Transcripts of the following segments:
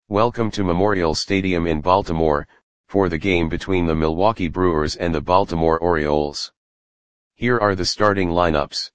Welcome to Memorial Stadium in Baltimore, for the game between the Milwaukee Brewers and the Baltimore Orioles. Here are the starting lineups.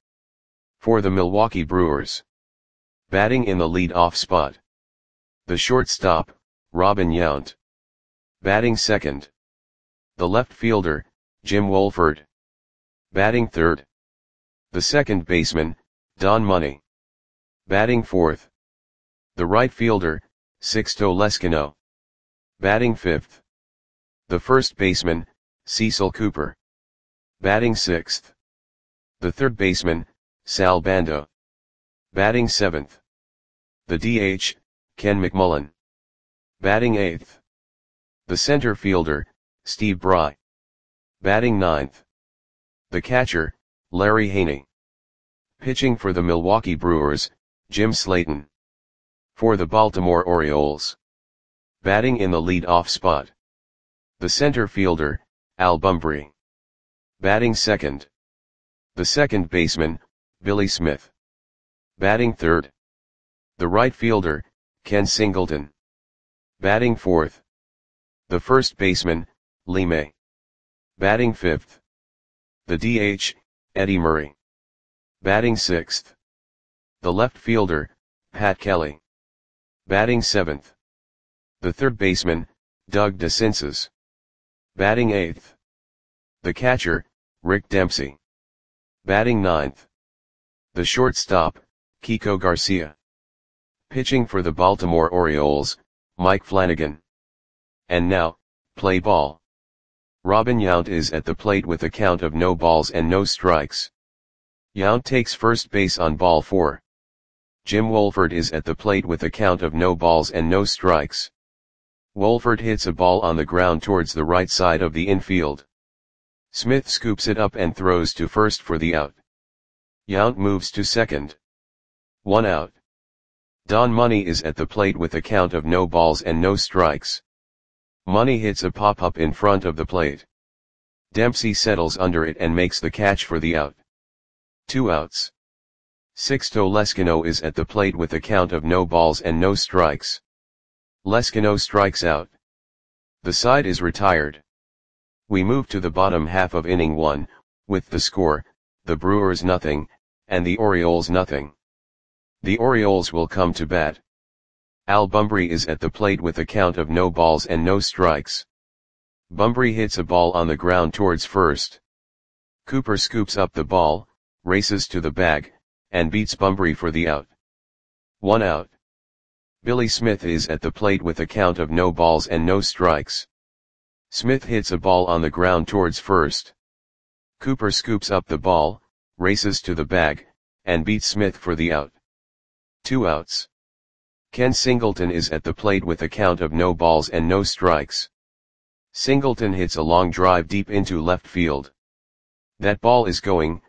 For the Milwaukee Brewers. Batting in the lead-off spot. The shortstop, Robin Yount. Batting second. The left fielder, Jim Wohlford. Batting third. The second baseman, Don Money. Batting fourth. The right fielder, Sixto Leskino. Batting fifth. The first baseman, Cecil Cooper. Batting sixth. The third baseman, Sal Bando. Batting seventh. The DH, Ken McMullen. Batting eighth. The center fielder, Steve Bry. Batting ninth. The catcher, Larry Haney. Pitching for the Milwaukee Brewers, Jim Slayton. For the Baltimore Orioles. Batting in the lead-off spot. The center fielder, Al Bumbry. Batting second. The second baseman, Billy Smith. Batting third. The right fielder, Ken Singleton. Batting fourth. The first baseman, Lee May. Batting fifth. The DH, Eddie Murray. Batting sixth. The left fielder, Pat Kelly. Batting seventh. The third baseman, Doug DeCinces. Batting eighth. The catcher, Rick Dempsey. Batting ninth. The shortstop, Kiko Garcia. Pitching for the Baltimore Orioles, Mike Flanagan. And now, play ball. Robin Yount is at the plate with a count of no balls and no strikes. Yount takes first base on ball 4. Jim Wohlford is at the plate with a count of no balls and no strikes. Wohlford hits a ball on the ground towards the right side of the infield. Smith scoops it up and throws to first for the out. Yount moves to second. 1 out. Don Money is at the plate with a count of no balls and no strikes. Money hits a pop-up in front of the plate. Dempsey settles under it and makes the catch for the out. 2 outs. Sixto Leskino is at the plate with a count of no balls and no strikes. Leskino strikes out. The side is retired. We move to the bottom half of inning 1, with the score, the Brewers nothing, and the Orioles nothing. The Orioles will come to bat. Al Bumbry is at the plate with a count of no balls and no strikes. Bumbry hits a ball on the ground towards first. Cooper scoops up the ball, races to the bag, and beats Bumbry for the out. 1 out. Billy Smith is at the plate with a count of no balls and no strikes. Smith hits a ball on the ground towards first. Cooper scoops up the ball, races to the bag, and beats Smith for the out. 2 outs. Ken Singleton is at the plate with a count of no balls and no strikes. Singleton hits a long drive deep into left field. That ball is gone.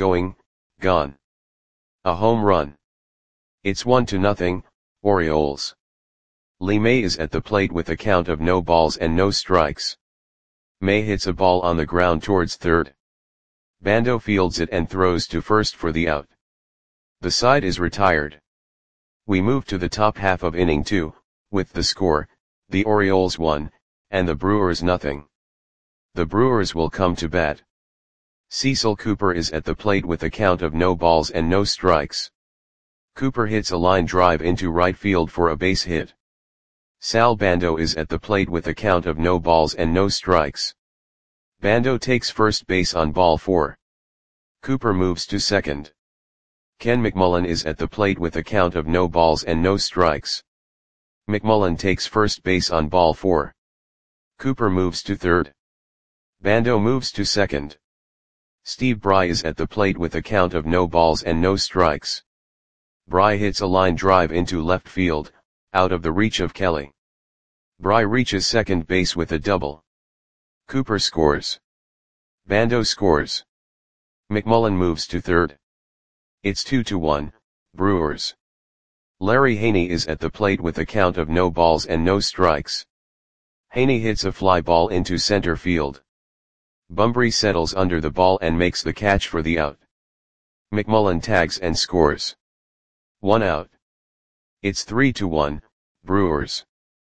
A home run. It's 1-0, Orioles. Lee May is at the plate with a count of no balls and no strikes. May hits a ball on the ground towards third. Bando fields it and throws to first for the out. The side is retired. We move to the top half of inning 2, with the score, the Orioles 1, and the Brewers nothing. The Brewers will come to bat. Cecil Cooper is at the plate with a count of no balls and no strikes. Cooper hits a line drive into right field for a base hit. Sal Bando is at the plate with a count of no balls and no strikes. Bando takes first base on ball 4. Cooper moves to second. Ken McMullen is at the plate with a count of no balls and no strikes. McMullen takes first base on ball 4. Cooper moves to third. Bando moves to second. Steve Bry is at the plate with a count of no balls and no strikes. Bry hits a line drive into left field, out of the reach of Kelly. Bry reaches second base with a double. Cooper scores. Bando scores. McMullen moves to third. It's 2-1, Brewers. Larry Haney is at the plate with a count of no balls and no strikes. Haney hits a fly ball into center field. Bumbry settles under the ball and makes the catch for the out. McMullen tags and scores. 1 out. It's 3-1, Brewers.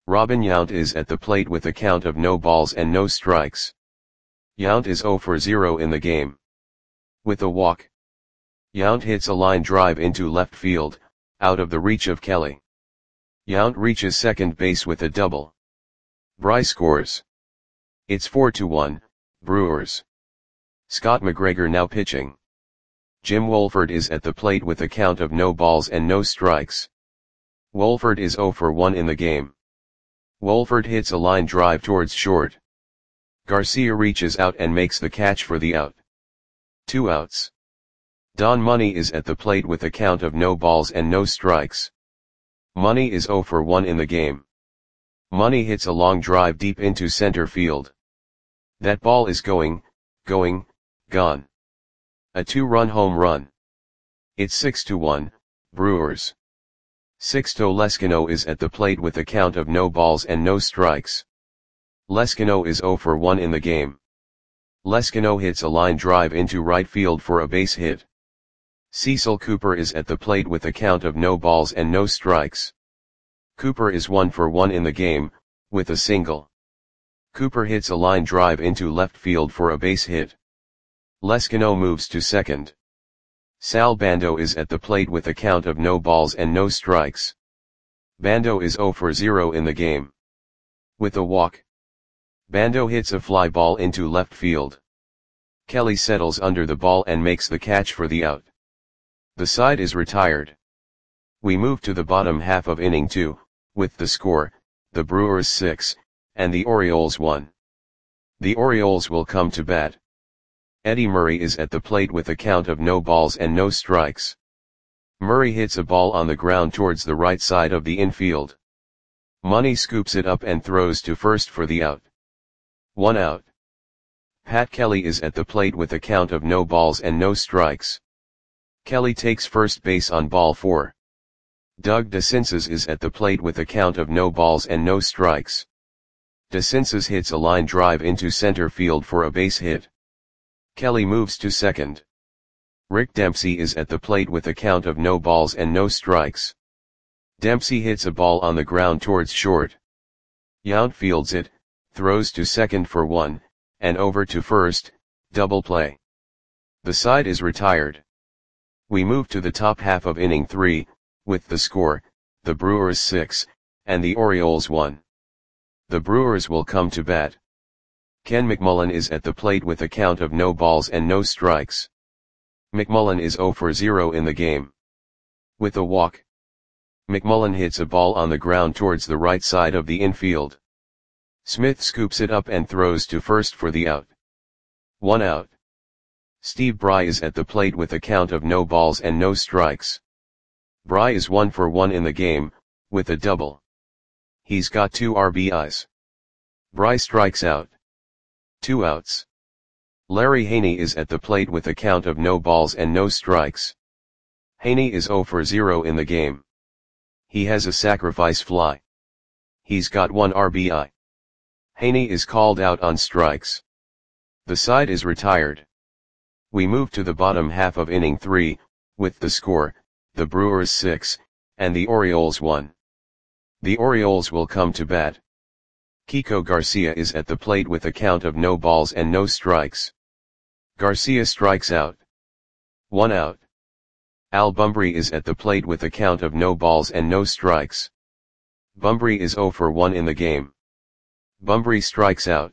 Robin Yount is at the plate with a count of no balls and no strikes. Yount is 0 for 0 in the game. With a walk. Yount hits a line drive into left field, out of the reach of Kelly. Yount reaches second base with a double. Bry scores. It's 4-1, Brewers. Scott McGregor now pitching. Jim Wohlford is at the plate with a count of no balls and no strikes. Wohlford is 0 for 1 in the game. Wohlford hits a line drive towards short. Garcia reaches out and makes the catch for the out. 2 outs. Don Money is at the plate with a count of no balls and no strikes. Money is 0 for 1 in the game. Money hits a long drive deep into center field. That ball is going, gone. A 2-run home run. It's 6-1, Brewers. Sixto Leskino is at the plate with a count of no balls and no strikes. Leskino is 0 for 1 in the game. Leskino hits a line drive into right field for a base hit. Cecil Cooper is at the plate with a count of no balls and no strikes. Cooper is 1 for 1 in the game, with a single. Cooper hits a line drive into left field for a base hit. Leskino moves to second. Sal Bando is at the plate with a count of no balls and no strikes. Bando is 0 for 0 in the game. With a walk. Bando hits a fly ball into left field. Kelly settles under the ball and makes the catch for the out. The side is retired. We move to the bottom half of inning 2, with the score, the Brewers 6, and the Orioles 1. The Orioles will come to bat. Eddie Murray is at the plate with a count of no balls and no strikes. Murray hits a ball on the ground towards the right side of the infield. Money scoops it up and throws to first for the out. 1 out. Pat Kelly is at the plate with a count of no balls and no strikes. Kelly takes first base on ball 4. Doug DeCinces is at the plate with a count of no balls and no strikes. DeCinces hits a line drive into center field for a base hit. Kelly moves to second. Rick Dempsey is at the plate with a count of no balls and no strikes. Dempsey hits a ball on the ground towards short. Yount fields it, throws to second for 1, and over to first, double play. The side is retired. We move to the top half of inning 3, with the score, the Brewers 6, and the Orioles 1. The Brewers will come to bat. Ken McMullen is at the plate with a count of no balls and no strikes. McMullen is 0 for 0 in the game. With a walk. McMullen hits a ball on the ground towards the right side of the infield. Smith scoops it up and throws to first for the out. 1 out. Steve Bry is at the plate with a count of no balls and no strikes. Bry is 1 for 1 in the game, with a double. He's got 2 RBIs. Bry strikes out. 2 outs. Larry Haney is at the plate with a count of no balls and no strikes. Haney is 0 for 0 in the game. He has a sacrifice fly. He's got 1 RBI. Haney is called out on strikes. The side is retired. We move to the bottom half of inning 3, with the score, the Brewers 6, and the Orioles 1. The Orioles will come to bat. Kiko Garcia is at the plate with a count of no balls and no strikes. Garcia strikes out. 1 out. Al Bumbry is at the plate with a count of no balls and no strikes. Bumbry is 0 for 1 in the game. Bumbry strikes out.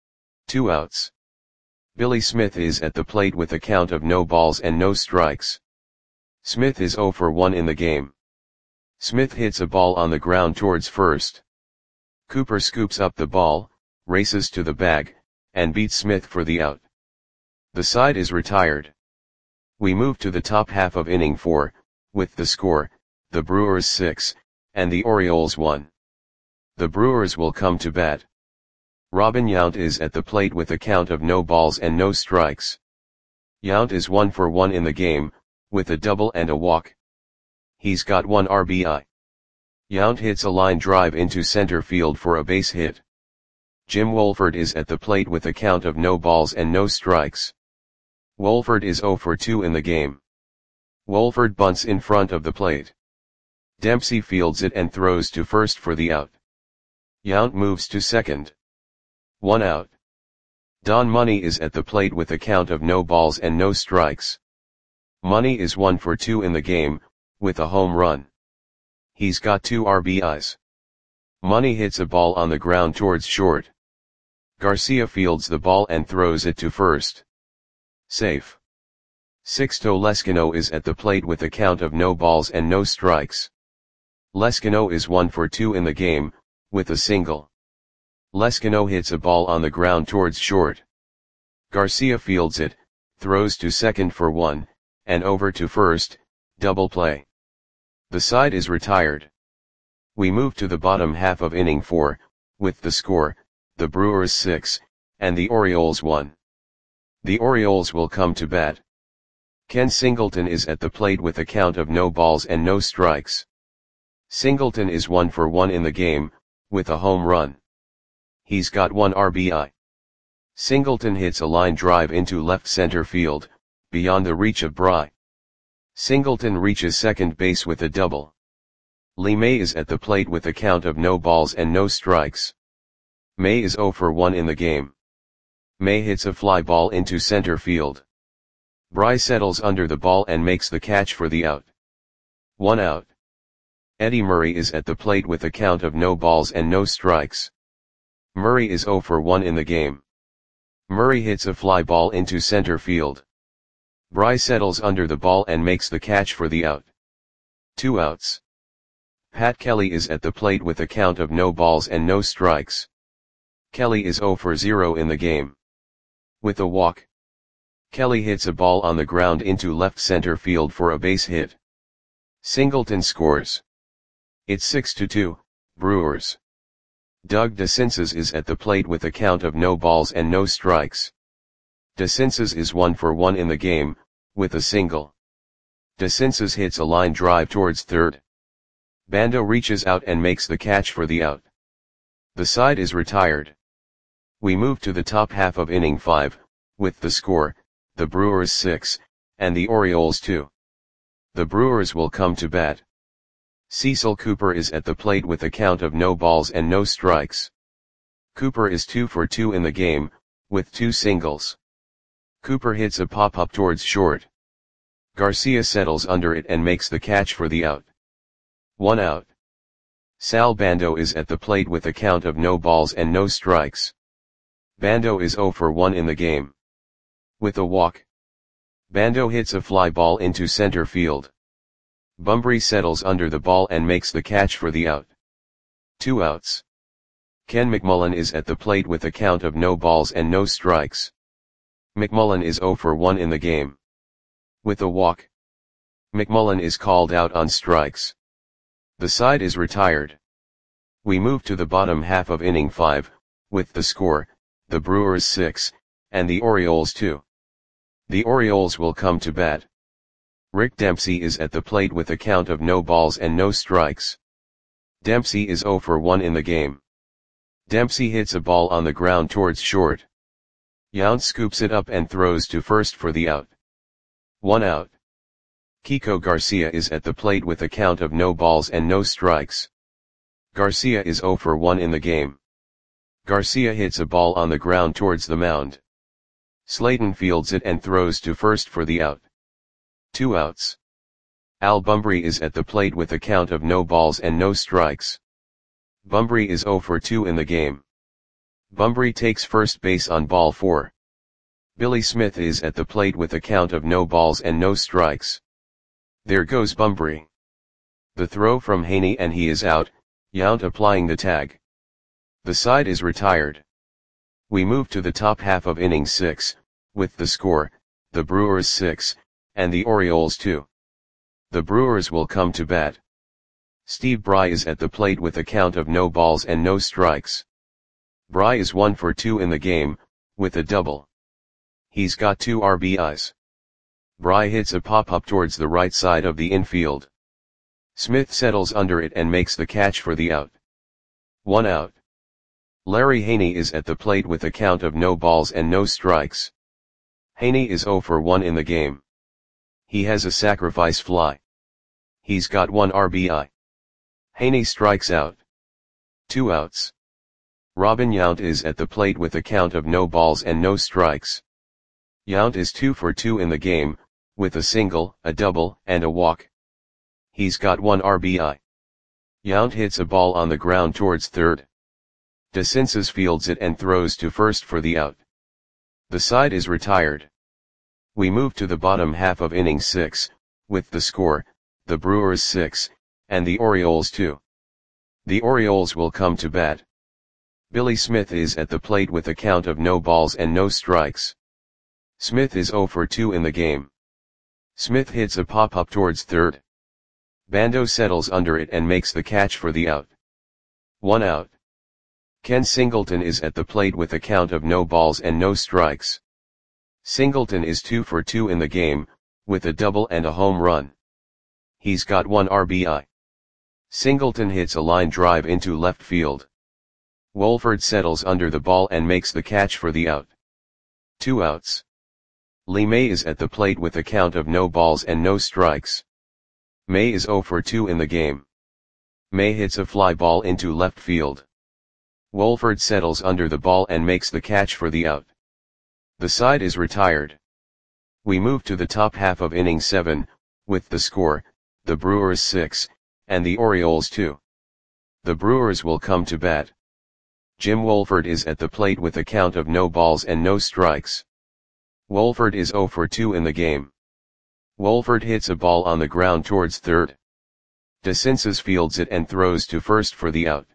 2 outs. Billy Smith is at the plate with a count of no balls and no strikes. Smith is 0 for 1 in the game. Smith hits a ball on the ground towards first. Cooper scoops up the ball, races to the bag, and beats Smith for the out. The side is retired. We move to the top half of inning 4, with the score, the Brewers 6, and the Orioles 1. The Brewers will come to bat. Robin Yount is at the plate with a count of no balls and no strikes. Yount is 1 for 1 in the game, with a double and a walk. He's got 1 RBI. Yount hits a line drive into center field for a base hit. Jim Wohlford is at the plate with a count of no balls and no strikes. Wohlford is 0 for 2 in the game. Wohlford bunts in front of the plate. Dempsey fields it and throws to first for the out. Yount moves to second. 1 out. Don Money is at the plate with a count of no balls and no strikes. Money is 1 for 2 in the game, with a home run. He's got 2 RBIs. Money hits a ball on the ground towards short. Garcia fields the ball and throws it to first. Safe. Sixto Lescano is at the plate with a count of no balls and no strikes. Lescano is 1 for 2 in the game, with a single. Lescano hits a ball on the ground towards short. Garcia fields it, throws to second for 1, and over to first, double play. The side is retired. We move to the bottom half of inning 4, with the score, the Brewers 6, and the Orioles 1. The Orioles will come to bat. Ken Singleton is at the plate with a count of no balls and no strikes. Singleton is 1 for 1 in the game, with a home run. He's got 1 RBI. Singleton hits a line drive into left center field, beyond the reach of Bry. Singleton reaches second base with a double. Lee May is at the plate with a count of no balls and no strikes. May is 0 for 1 in the game. May hits a fly ball into center field. Bry settles under the ball and makes the catch for the out. 1 out. Eddie Murray is at the plate with a count of no balls and no strikes. Murray is 0 for 1 in the game. Murray hits a fly ball into center field. Bry settles under the ball and makes the catch for the out. 2 outs. Pat Kelly is at the plate with a count of no balls and no strikes. Kelly is 0 for 0 in the game. With a walk. Kelly hits a ball on the ground into left center field for a base hit. Singleton scores. It's 6-2, Brewers. Doug DeCinces is at the plate with a count of no balls and no strikes. DeCinces is 1 for 1 in the game, with a single. DeCinces hits a line drive towards third. Bando reaches out and makes the catch for the out. The side is retired. We move to the top half of inning 5, with the score, the Brewers 6, and the Orioles 2. The Brewers will come to bat. Cecil Cooper is at the plate with a count of no balls and no strikes. Cooper is 2 for 2 in the game, with 2 singles. Cooper hits a pop-up towards short. Garcia settles under it and makes the catch for the out. 1 out. Sal Bando is at the plate with a count of no balls and no strikes. Bando is 0 for 1 in the game. With a walk. Bando hits a fly ball into center field. Bunbury settles under the ball and makes the catch for the out. 2 outs. Ken McMullen is at the plate with a count of no balls and no strikes. McMullen is 0 for 1 in the game. With a walk. McMullen is called out on strikes. The side is retired. We move to the bottom half of inning 5, with the score, the Brewers 6, and the Orioles 2. The Orioles will come to bat. Rick Dempsey is at the plate with a count of no balls and no strikes. Dempsey is 0 for 1 in the game. Dempsey hits a ball on the ground towards short. Yount scoops it up and throws to first for the out. 1 out. Kiko Garcia is at the plate with a count of no balls and no strikes. Garcia is 0 for 1 in the game. Garcia hits a ball on the ground towards the mound. Slayton fields it and throws to first for the out. 2 outs. Al Bunbury is at the plate with a count of no balls and no strikes. Bunbury is 0 for 2 in the game. Bunbury takes first base on ball 4. Billy Smith is at the plate with a count of no balls and no strikes. There goes Bunbury. The throw from Haney and he is out, Yount applying the tag. The side is retired. We move to the top half of inning 6, with the score, the Brewers 6, and the Orioles 2. The Brewers will come to bat. Steve Bry is at the plate with a count of no balls and no strikes. Bry is 1 for 2 in the game, with a double. He's got 2 RBIs. Bry hits a pop-up towards the right side of the infield. Smith settles under it and makes the catch for the out. 1 out. Larry Haney is at the plate with a count of no balls and no strikes. Haney is 0 for 1 in the game. He has a sacrifice fly. He's got 1 RBI. Haney strikes out. 2 outs. Robin Yount is at the plate with a count of no balls and no strikes. Yount is 2 for 2 in the game, with a single, a double, and a walk. He's got 1 RBI. Yount hits a ball on the ground towards third. DeCinces fields it and throws to first for the out. The side is retired. We move to the bottom half of inning 6, with the score, the Brewers 6, and the Orioles 2. The Orioles will come to bat. Billy Smith is at the plate with a count of no balls and no strikes. Smith is 0 for 2 in the game. Smith hits a pop-up towards third. Bando settles under it and makes the catch for the out. 1 out. Ken Singleton is at the plate with a count of no balls and no strikes. Singleton is 2 for 2 in the game, with a double and a home run. He's got 1 RBI. Singleton hits a line drive into left field. Wolford settles under the ball and makes the catch for the out. 2 outs. Lee May is at the plate with a count of no balls and no strikes. May is 0 for 2 in the game. May hits a fly ball into left field. Wolford settles under the ball and makes the catch for the out. The side is retired. We move to the top half of inning 7, with the score, the Brewers 6, and the Orioles 2. The Brewers will come to bat. Jim Wolford is at the plate with a count of no balls and no strikes. Wolford is 0 for 2 in the game. Wolford hits a ball on the ground towards third. DeCinces fields it and throws to first for the out.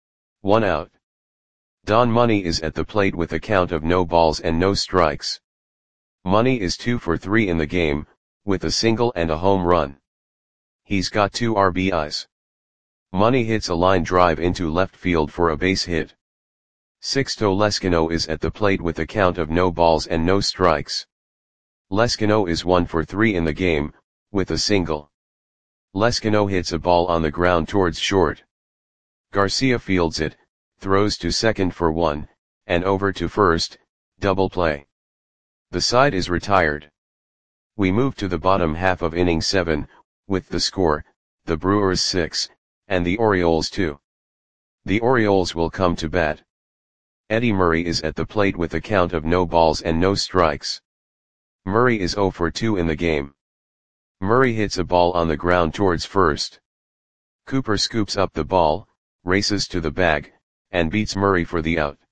1 out. Don Money is at the plate with a count of no balls and no strikes. Money is 2 for 3 in the game, with a single and a home run. He's got 2 RBIs. Money hits a line drive into left field for a base hit. Sixto Leskino is at the plate with a count of no balls and no strikes. Leskino is 1 for 3 in the game, with a single. Leskino hits a ball on the ground towards short. Garcia fields it, throws to second for 1, and over to first, double play. The side is retired. We move to the bottom half of inning 7, with the score, the Brewers 6, and the Orioles 2. The Orioles will come to bat. Eddie Murray is at the plate with a count of no balls and no strikes. Murray is 0 for 2 in the game. Murray hits a ball on the ground towards first. Cooper scoops up the ball, races to the bag, and beats Murray for the out.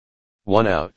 1 out.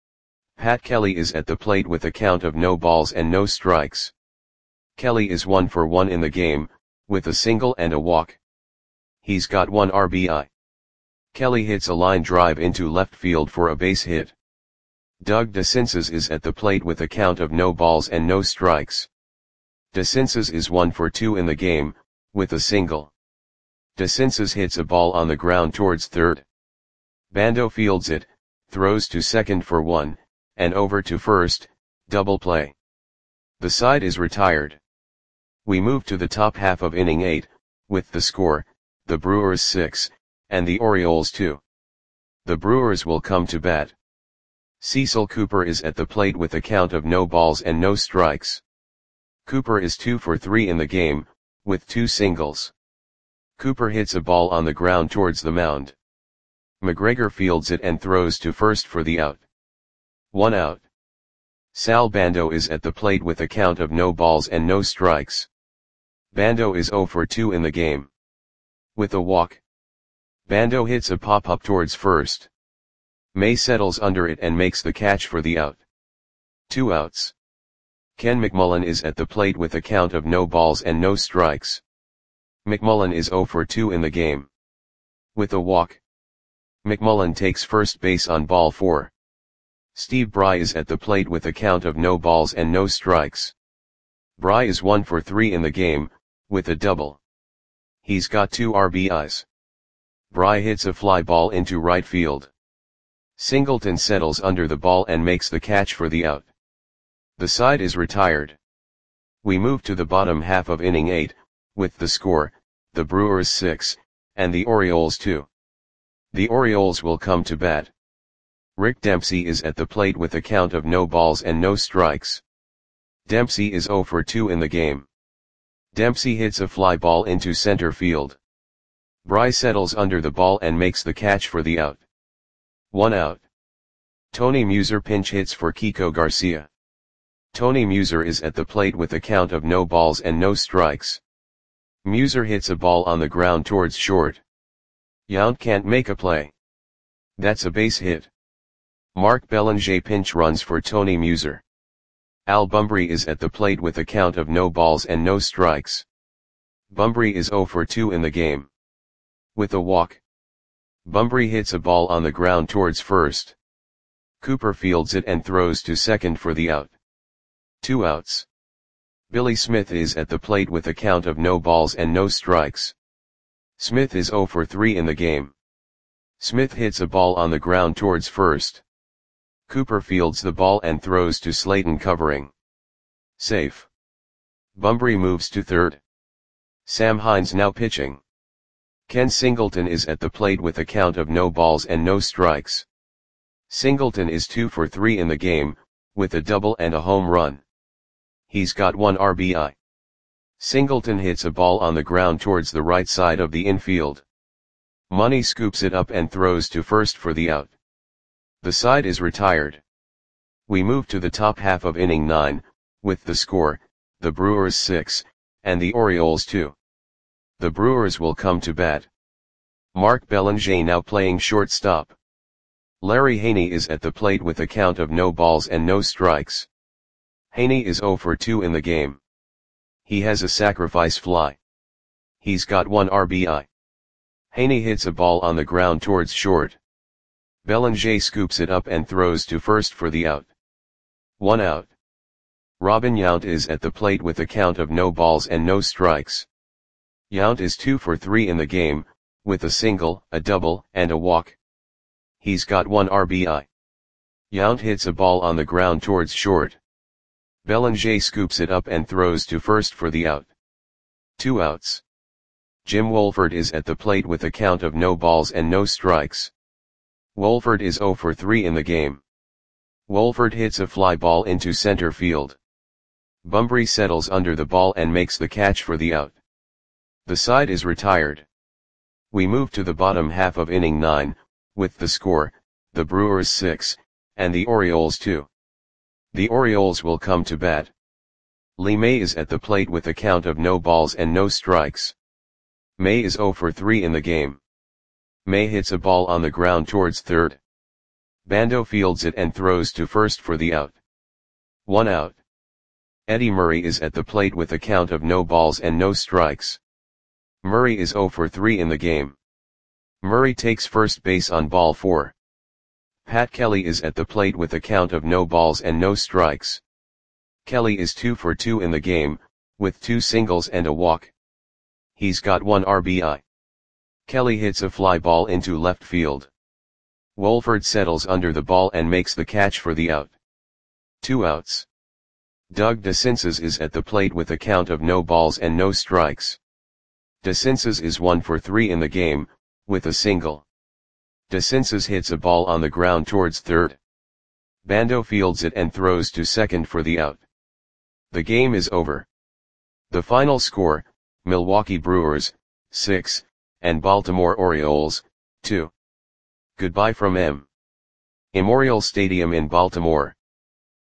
Pat Kelly is at the plate with a count of no balls and no strikes. Kelly is 1 for 1 in the game, with a single and a walk. He's got 1 RBI. Kelly hits a line drive into left field for a base hit. Doug DeCinces is at the plate with a count of no balls and no strikes. DeCinces is 1 for 2 in the game, with a single. DeCinces hits a ball on the ground towards third. Bando fields it, throws to second for 1, and over to first, double play. The side is retired. We move to the top half of inning 8, with the score, the Brewers 6, and the Orioles 2. The Brewers will come to bat. Cecil Cooper is at the plate with a count of no balls and no strikes. Cooper is 2 for 3 in the game, with 2 singles. Cooper hits a ball on the ground towards the mound. McGregor fields it and throws to first for the out. 1 out. Sal Bando is at the plate with a count of no balls and no strikes. Bando is 0 for 2 in the game. With a walk. Bando hits a pop-up towards first. May settles under it and makes the catch for the out. 2 outs. Ken McMullen is at the plate with a count of no balls and no strikes. McMullen is 0 for 2 in the game. With a walk. McMullen takes first base on ball 4. Steve Bry is at the plate with a count of no balls and no strikes. Bry is 1 for 3 in the game, with a double. He's got 2 RBIs. Bry hits a fly ball into right field. Singleton settles under the ball and makes the catch for the out. The side is retired. We move to the bottom half of inning 8, with the score, the Brewers 6, and the Orioles 2. The Orioles will come to bat. Rick Dempsey is at the plate with a count of no balls and no strikes. Dempsey is 0 for 2 in the game. Dempsey hits a fly ball into center field. Bry settles under the ball and makes the catch for the out. 1 out. Tony Muser pinch hits for Kiko Garcia. Tony Muser is at the plate with a count of no balls and no strikes. Muser hits a ball on the ground towards short. Yount can't make a play. That's a base hit. Mark Belanger pinch runs for Tony Muser. Al Bumbry is at the plate with a count of no balls and no strikes. Bumbry is 0 for 2 in the game. With a walk, Bumbry hits a ball on the ground towards first. Cooper fields it and throws to second for the out. 2 outs. Billy Smith is at the plate with a count of no balls and no strikes. Smith is 0 for 3 in the game. Smith hits a ball on the ground towards first. Cooper fields the ball and throws to Slayton covering. Safe. Bumbry moves to third. Sam Hines now pitching. Ken Singleton is at the plate with a count of no balls and no strikes. Singleton is 2 for 3 in the game, with a double and a home run. He's got 1 RBI. Singleton hits a ball on the ground towards the right side of the infield. Money scoops it up and throws to first for the out. The side is retired. We move to the top half of inning 9, with the score, the Brewers 6, and the Orioles 2. The Brewers will come to bat. Mark Belanger now playing shortstop. Larry Haney is at the plate with a count of no balls and no strikes. Haney is 0 for 2 in the game. He has a sacrifice fly. He's got 1 RBI. Haney hits a ball on the ground towards short. Belanger scoops it up and throws to first for the out. 1 out. Robin Yount is at the plate with a count of no balls and no strikes. Yount is 2 for 3 in the game, with a single, a double, and a walk. He's got 1 RBI. Yount hits a ball on the ground towards short. Belanger scoops it up and throws to first for the out. 2 outs. Jim Wolford is at the plate with a count of no balls and no strikes. Wolford is 0 for 3 in the game. Wolford hits a fly ball into center field. Bumbry settles under the ball and makes the catch for the out. The side is retired. We move to the bottom half of inning 9, with the score, the Brewers 6, and the Orioles 2. The Orioles will come to bat. Lee May is at the plate with a count of no balls and no strikes. May is 0 for 3 in the game. May hits a ball on the ground towards third. Bando fields it and throws to first for the out. 1 out. Eddie Murray is at the plate with a count of no balls and no strikes. Murray is 0 for 3 in the game. Murray takes first base on ball 4. Pat Kelly is at the plate with a count of no balls and no strikes. Kelly is 2 for 2 in the game, with 2 singles and a walk. He's got 1 RBI. Kelly hits a fly ball into left field. Wolford settles under the ball and makes the catch for the out. 2 outs. Doug DeCinces is at the plate with a count of no balls and no strikes. DeCinces is 1 for 3 in the game, with a single. DeCinces hits a ball on the ground towards third. Bando fields it and throws to second for the out. The game is over. The final score, Milwaukee Brewers, 6, and Baltimore Orioles, 2. Goodbye from Memorial Stadium in Baltimore.